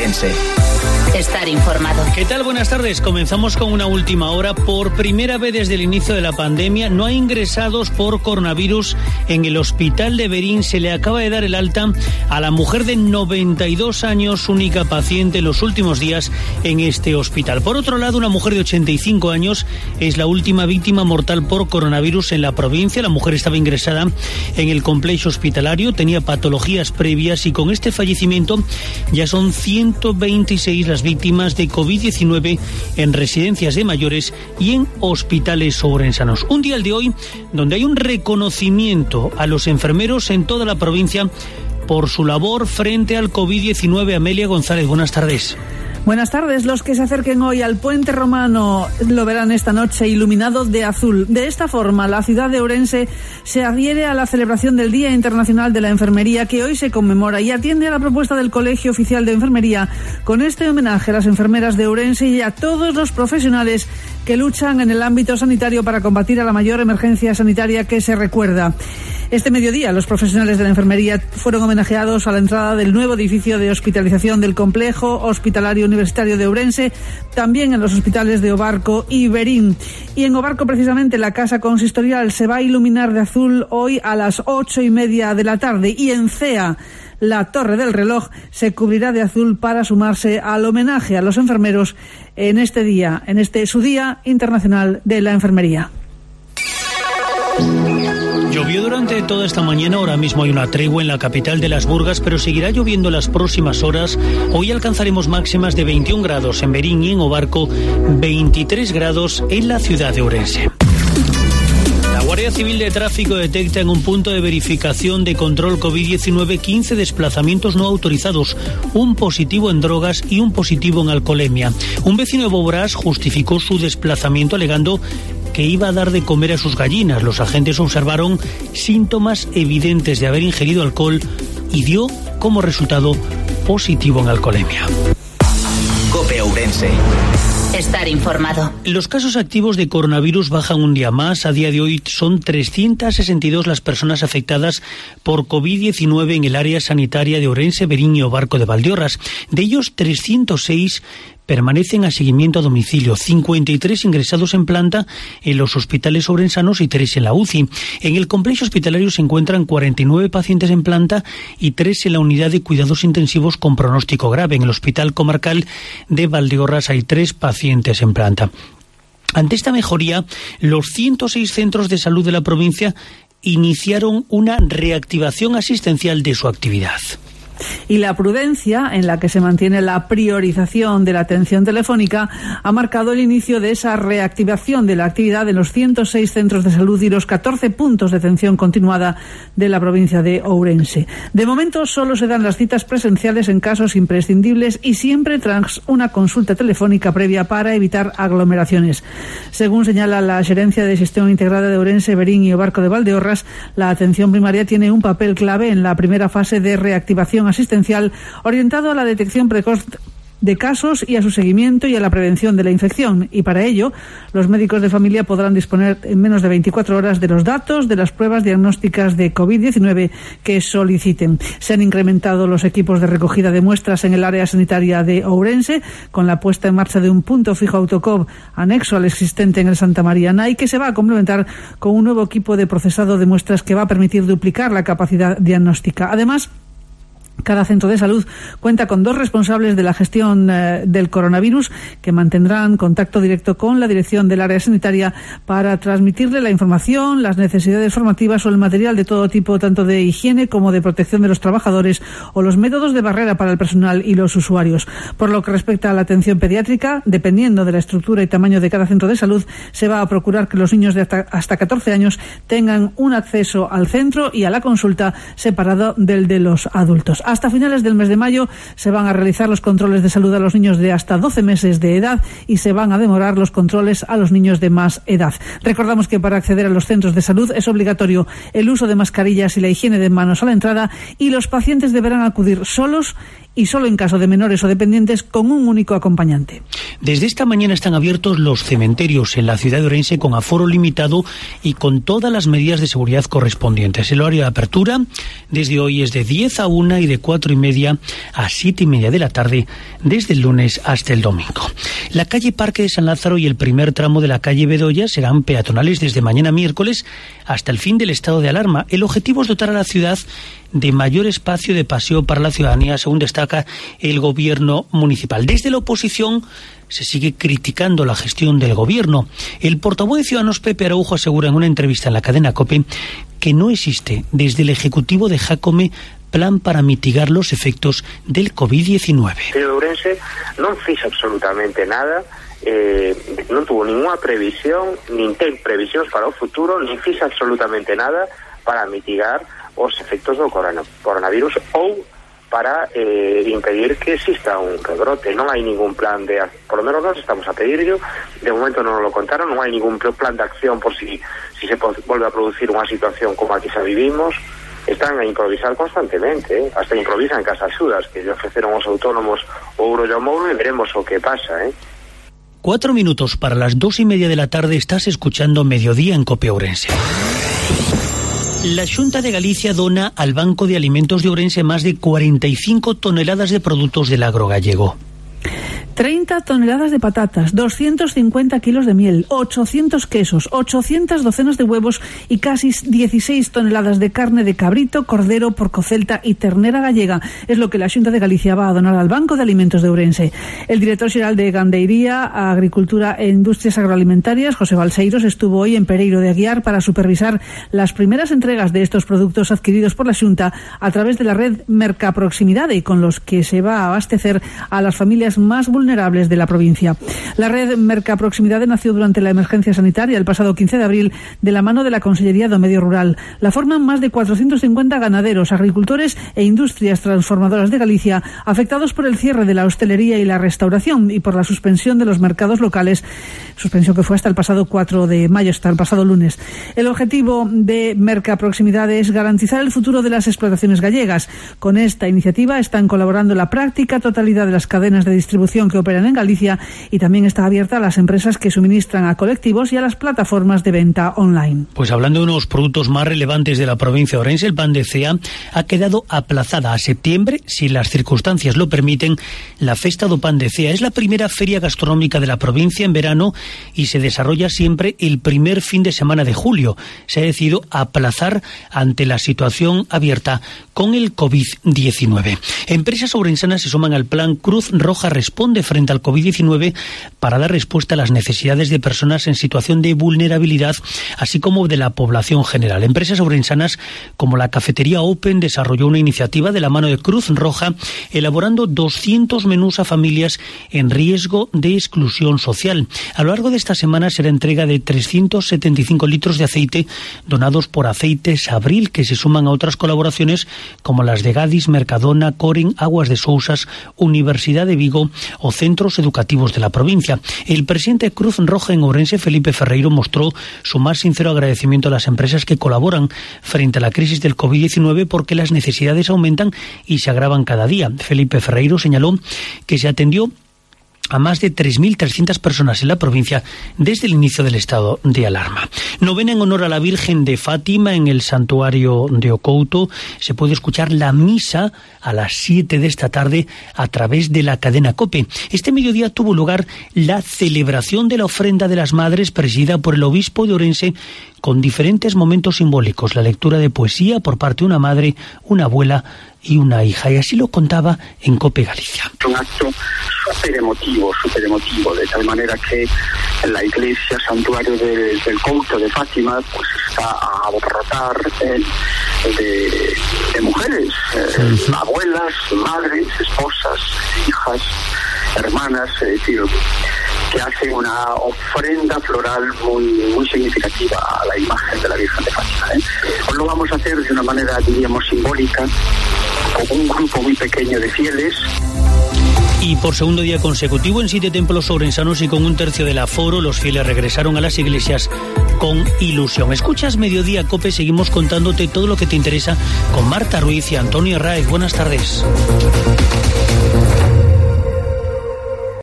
Ourense. Estar informado. ¿Qué tal? Buenas tardes. Comenzamos con una última hora. Por primera vez desde el inicio de la pandemia no hay ingresados por coronavirus en el hospital de Berín. Se le acaba de dar el alta a la mujer de 92 años, única paciente en los últimos días en este hospital. Por otro lado, una mujer de 85 años es la última víctima mortal por coronavirus en la provincia. La mujer estaba ingresada en el complejo hospitalario, tenía patologías previas y con este fallecimiento ya son 126 las víctimas de COVID-19 en residencias de mayores y en hospitales ourensanos. Un día, el de hoy, donde hay un reconocimiento a los enfermeros en toda la provincia por su labor frente al COVID-19. Amelia González, buenas tardes. Buenas tardes. Los que se acerquen hoy al Puente Romano lo verán esta noche iluminado de azul. De esta forma, la ciudad de Ourense se adhiere a la celebración del Día Internacional de la Enfermería, que hoy se conmemora, y atiende a la propuesta del Colegio Oficial de Enfermería con este homenaje a las enfermeras de Ourense y a todos los profesionales que luchan en el ámbito sanitario para combatir a la mayor emergencia sanitaria que se recuerda. Este mediodía, los profesionales de la enfermería fueron homenajeados a la entrada del nuevo edificio de hospitalización del Complejo Hospitalario Universitario de Ourense, también en los hospitales de Obarco y Berín. Y en Obarco, precisamente, la Casa Consistorial se va a iluminar de azul hoy a las 8:30 de la tarde, y en Cea, la Torre del Reloj se cubrirá de azul para sumarse al homenaje a los enfermeros en este día, su Día Internacional de la Enfermería. Llovió durante toda esta mañana, ahora mismo hay una tregua en la capital de las Burgas, pero seguirá lloviendo las próximas horas. Hoy alcanzaremos máximas de 21 grados en Berín y en Obarco, 23 grados en la ciudad de Ourense. La Guardia Civil de Tráfico detecta en un punto de verificación de control COVID-19 15 desplazamientos no autorizados, un positivo en drogas y un positivo en alcoholemia. Un vecino de Boborás justificó su desplazamiento alegando que iba a dar de comer a sus gallinas. Los agentes observaron síntomas evidentes de haber ingerido alcohol y dio como resultado positivo en alcoholemia. COPE Ourense. Estar informado. Los casos activos de coronavirus bajan un día más. A día de hoy son 362 las personas afectadas por COVID-19 en el área sanitaria de Ourense, Berín y Obarco de Valdeorras. De ellos, 306 permanecen a seguimiento a domicilio, 53 ingresados en planta en los hospitales ourensanos y 3 en la UCI. En el complejo hospitalario se encuentran 49 pacientes en planta y 3 en la unidad de cuidados intensivos con pronóstico grave. En el hospital comarcal de Valdeorras hay 3 pacientes en planta. Ante esta mejoría, los 106 centros de salud de la provincia iniciaron una reactivación asistencial de su actividad. Y la prudencia, en la que se mantiene la priorización de la atención telefónica, ha marcado el inicio de esa reactivación de la actividad en los 106 centros de salud y los 14 puntos de atención continuada de la provincia de Ourense. De momento solo se dan las citas presenciales en casos imprescindibles y siempre tras una consulta telefónica previa para evitar aglomeraciones. Según señala la Gerencia de Gestión Integrada de Ourense, Berín y Obarco de Valdeorras, la atención primaria tiene un papel clave en la primera fase de reactivación asistencial, orientado a la detección precoz de casos y a su seguimiento y a la prevención de la infección, y para ello los médicos de familia podrán disponer en menos de 24 horas de los datos de las pruebas diagnósticas de COVID-19 que soliciten. Se han incrementado los equipos de recogida de muestras en el área sanitaria de Ourense, con la puesta en marcha de un punto fijo Autocov anexo al existente en el Santa María Nay, que se va a complementar con un nuevo equipo de procesado de muestras que va a permitir duplicar la capacidad diagnóstica. Además, cada centro de salud cuenta con 2 responsables de la gestión del coronavirus que mantendrán contacto directo con la dirección del área sanitaria para transmitirle la información, las necesidades formativas o el material de todo tipo, tanto de higiene como de protección de los trabajadores o los métodos de barrera para el personal y los usuarios. Por lo que respecta a la atención pediátrica, dependiendo de la estructura y tamaño de cada centro de salud, se va a procurar que los niños de hasta 14 años tengan un acceso al centro y a la consulta separado del de los adultos. Hasta finales del mes de mayo se van a realizar los controles de salud a los niños de hasta 12 meses de edad y se van a demorar los controles a los niños de más edad. Recordamos que para acceder a los centros de salud es obligatorio el uso de mascarillas y la higiene de manos a la entrada, y los pacientes deberán acudir solos y solo en caso de menores o dependientes con un único acompañante. Desde esta mañana están abiertos los cementerios en la ciudad de Ourense con aforo limitado y con todas las medidas de seguridad correspondientes. El horario de apertura desde hoy es de 10 a 1 y de de 4:30 a 7:30 de la tarde, desde el lunes hasta el domingo. La calle Parque de San Lázaro y el primer tramo de la calle Bedoya serán peatonales desde mañana miércoles hasta el fin del estado de alarma. El objetivo es dotar a la ciudad de mayor espacio de paseo para la ciudadanía, según destaca el gobierno municipal. Desde la oposición se sigue criticando la gestión del gobierno. El portavoz de Ciudadanos, Pepe Araujo, asegura en una entrevista en la cadena COPE que no existe desde el Ejecutivo de Jácome plan para mitigar los efectos del COVID-19. O de Ourense non fixo absolutamente nada, non tuvo ninguna previsión, nin ten previsións para o futuro, nin fixo absolutamente nada para mitigar os efectos do coronavirus ou para impedir que exista un rebrote. Non hai ningún plan de, por lo menos nós estamos a pedirlo, de momento non lo contaron, non hai ningún plan de acción por si se volve a producir unha situación como a que xa vivimos. Están a improvisar constantemente, hasta improvisan cas axudas que lle ofreceron aos autónomos o euro e o mouro, e veremos o que pasa. 4 minutos para las 2:30 de la tarde, estás escuchando Mediodía en COPE Ourense. La Xunta de Galicia dona al Banco de Alimentos de Ourense más de 45 toneladas de productos del agro gallego. 30 toneladas de patatas, 250 kilos de miel, 800 quesos, 800 docenas de huevos y casi 16 toneladas de carne de cabrito, cordero, porco celta y ternera gallega. Es lo que la Xunta de Galicia va a donar al Banco de Alimentos de Ourense. El director xeral de Gandeiría, Agricultura e Industrias Agroalimentarias, José Balseiros, estuvo hoy en Pereiro de Aguiar para supervisar las primeras entregas de estos productos adquiridos por la Xunta a través de la red Mercaproximidade, y con los que se va a abastecer a las familias más vulnerables de la provincia. La red Mercaproximidade nació durante la emergencia sanitaria el pasado 15 de abril de la mano de la Consellería do Medio Rural. La forman más de 450 ganaderos, agricultores e industrias transformadoras de Galicia, afectados por el cierre de la hostelería y la restauración y por la suspensión de los mercados locales, suspensión que fue hasta el pasado 4 de mayo, hasta el pasado lunes. El objetivo de Mercaproximidade es garantizar el futuro de las explotaciones gallegas. Con esta iniciativa están colaborando la práctica totalidad de las cadenas de distribución que operan en Galicia, y también está abierta a las empresas que suministran a colectivos y a las plataformas de venta online. Pues hablando de unos productos más relevantes de la provincia de Ourense, el pan de cea ha quedado aplazada a septiembre, si las circunstancias lo permiten. La Festa do Pan de Cea es la primera feria gastronómica de la provincia en verano y se desarrolla siempre el primer fin de semana de julio. Se ha decidido aplazar ante la situación abierta con el COVID-19. Empresas ourensanas se suman al plan Cruz Roja Responde frente al COVID-19 para dar respuesta a las necesidades de personas en situación de vulnerabilidad, así como de la población general. Empresas ourensanas como la Cafetería Open desarrolló una iniciativa de la mano de Cruz Roja, elaborando 200 menús a familias en riesgo de exclusión social. A lo largo de esta semana será entrega de 375 litros de aceite donados por Aceites Abril, que se suman a otras colaboraciones como las de Gadis, Mercadona, Coren, Aguas de Sousas, Universidad de Vigo o centros educativos de la provincia. El presidente de Cruz Roja en Ourense, Felipe Ferreiro, mostró su más sincero agradecimiento a las empresas que colaboran frente a la crisis del COVID-19, porque las necesidades aumentan y se agravan cada día. Felipe Ferreiro señaló que se atendió a más de 3.300 personas en la provincia desde el inicio del estado de alarma. Novena en honor a la Virgen de Fátima en el santuario de Ocouto. Se puede escuchar la misa a las 7 de esta tarde a través de la cadena COPE. Este mediodía tuvo lugar la celebración de la ofrenda de las madres, presidida por el obispo de Ourense, con diferentes momentos simbólicos. La lectura de poesía por parte de una madre, una abuela y una hija, y así lo contaba en COPE Galicia. Un acto súper emotivo, de tal manera que la iglesia santuario del Couto de Fátima pues está a abarrotar de mujeres, abuelas, madres, esposas, hijas, hermanas, es decir, que hacen una ofrenda floral muy significativa a la imagen de la Virgen de Fátima. Pues lo vamos a hacer de una manera, diríamos, simbólica, con un grupo muy pequeño de fieles. Y por segundo día consecutivo en 7 templos ourensanos y con un tercio del aforo, los fieles regresaron a las iglesias con ilusión. Escuchas Mediodía COPE, seguimos contándote todo lo que te interesa con Marta Ruiz y Antonio Herráez. Buenas tardes.